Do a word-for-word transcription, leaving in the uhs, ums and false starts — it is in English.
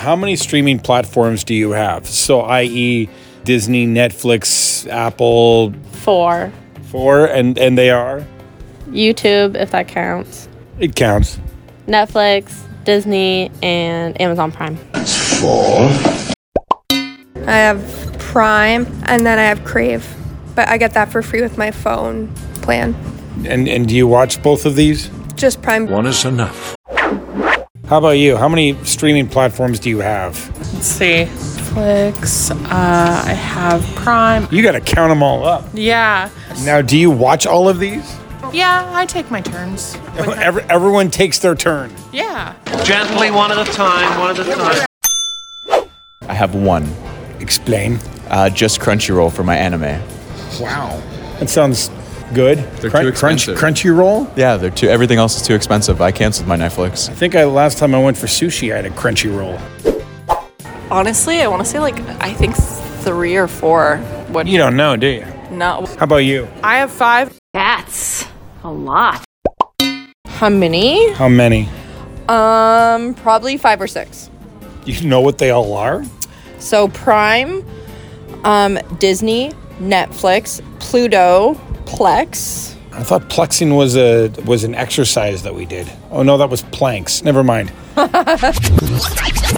how many streaming platforms do you have? So, that is, Disney, Netflix, Apple. Four. Four, and, and they are? YouTube, if that counts. It counts. Netflix, Disney, and Amazon Prime. That's four. I have Prime, and then I have Crave. But I get that for free with my phone plan. And and do you watch both of these? Just Prime. One is enough. How about you? How many streaming platforms do you have? Let's see. Netflix. Uh, I have Prime. You got to count them all up. Yeah. Now, do you watch all of these? Yeah, I take my turns. Every, everyone takes their turn. Yeah. Gently, one at a time, one at a time. I have one. Explain. Uh, just Crunchyroll for my anime. Wow. That sounds good. They're Crunch, too expensive. Crunch, Crunchyroll? Yeah, they're too. Everything else is too expensive. I canceled my Netflix. I think I last time I went for sushi, I had a Crunchyroll. Honestly, I want to say like, I think three or four. What? You don't know, do you? No. How about you? I have five. That's a lot. How many? How many? Um, probably five or six. You know what they all are? So Prime, um, Disney, Netflix, Pluto, Plex. I thought plexing was a was an exercise that we did. Oh no, that was planks. Never mind.